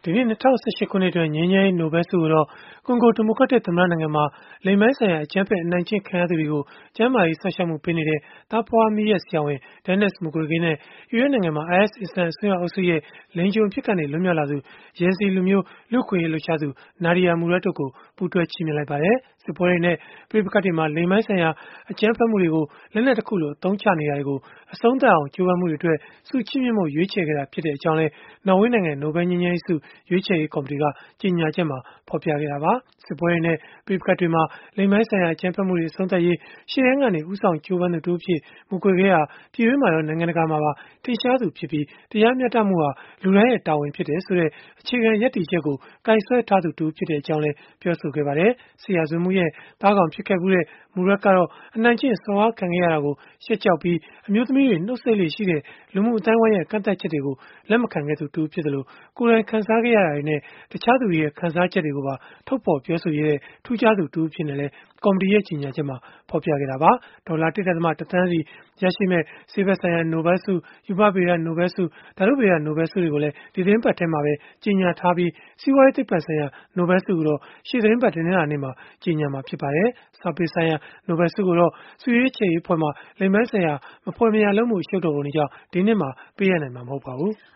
ဒီနေ့2018 ခုနှစ်အတွက်ငြိမ်းချမ်းရေးနိုဘယ်ဆုကိုတော့ကွန်ဂိုဒီမိုကရက်တစ်သမ္မတနိုင်ငံမှာလိင်ပိုင်းဆိုင်ရာအကြမ်းဖက်အနိုင်ကျင့်ခံရသူတွေကိုကျန်းမာရေးစောင့်ရှောက်မှုပေးနေတဲ့သားဖွားမီးယပ်ဆရာဝန် Denis Mukwege နဲ့အီရတ်နိုင်ငံမှာ IS အစ္စလာမ်အစွန်းရောက်အုပ်စုရဲ့လိင်ကျွန်အဖြစ်ကနေလွတ်မြောက်လာသူ Yazidi လူမျိုးလူ့အခွင့်အရေးလှုပ်ရှားသူ Nadia Murad တို့ကိုပူးတွဲချီးမြှင့်လိုက်ပါတယ်။ စစ်ပွဲတွေနဲ့ပဋိပက္ခတွေမှာလိင်ပိုင်းဆိုင်ရာအကြမ်းဖက်မှုတွေကိုလက်နက်တခုလိုအသုံးချနေတာတွေကိုအဆုံးသတ်အောင်ကြိုးပမ်းမှုတွေအတွက်ဆုချီးမြှင့်ဖို့ရွေးချယ်ခဲ့တာဖြစ်ကြောင်းလည်းနော်ဝေးနိုင်ငံနိုဘယ်ငြိမ်းချမ်းရေးဆုရွေးချယ်ရေးကော်မတီကကြေညာချက်မှာဖော်ပြခဲ့တာပါ။ စစ်ပွဲတွေနဲ့ပဋိပက္ခတွေမှာလိင်ပိုင်းဆိုင်ရာအကြမ်းဖက်မှုတွေအဆုံးသတ်ရေးရှေ့တန်းကနေဦးဆောင်ကြိုးပမ်းသူတဦးအဖြစ်Mukwege ဟာပြည်တွင်းမှာရောနိုင်ငံတကာမှာပါထင်ရှားသူဖြစ်ပြီးတရားမျှတမှုဟာလူတိုင်းရဲ့တာဝန်ဖြစ်တယ်ဆိုတဲ့အခြေခံရပ်တည်ချက်ကိုကိုင်စွဲထားသူတဦးဖြစ်ကြောင်းလည်းပြောဆိုခဲ့ပါတယ်။ စစ်ရာဇဝတ်မှုရဲ့သားကောင်ဖြစ်ခဲ့ဖူးတဲ့Murad ကတော့အနိုင်ကျင့်စော်ကားခံခဲ့ရတာကိုရှက်ကြောက်ပြီးအမျိုးသမီးတွေနှုတ်ဆက်လေ့ရှိတဲ့လူမှုအသိုင်းအဝိုင်းရဲ့ကန့်သတ်ချက်တွေကိုလက်မခံခဲ့သူတဦးဖြစ်သလိုကိုယ်တိုင်ခံစားခဲ့ရတာတွေနဲ့တခြားသူတွေရဲ့ခံစားချက်တွေကိုပါထုတ်ဖော်ပြောဆိုရဲတဲ့ထူးခြားသူတဦးအဖြစ်နဲ့လည်းကော်မတီရဲ့ကြေညာချက်မှာဖော်ပြခဲ့တာပါ။ဒေါ်လာ 1.1 သန်းစီရရှိမယ့်ဆေးဘက်ဆိုင်ရာနိုဘယ်ဆုရူပဗေဒနိုဘယ်ဆုဓာတုဗေဒနိုဘယ်ဆုတွေကိုလည်းဒီသီတင်းပတ်ထဲမှာပဲကြေညာထားပြီးစီးပွားရေးသိပ္ပံဆိုင်ရာနိုဘယ်ဆုကိုတော့ရှေ့သီတင်းပတ်တနင်္လာနေ့မှာကြေညာမှာဖြစ်ပါတယ်။စာပေဆိုင်ရာနိုဘယ်ဆုကိုတော့ဆုရွေးချယ်ရေးအဖွဲ့မှလိင်ပိုင်းဆိုင်ရာမဖွယ်မရာလုပ်မှုအရှုပ်တော်ပုံတွေကြောင့်ဒီနှစ်မှာပေးအပ်နိုင်မှာမဟုတ်ပါဘူး။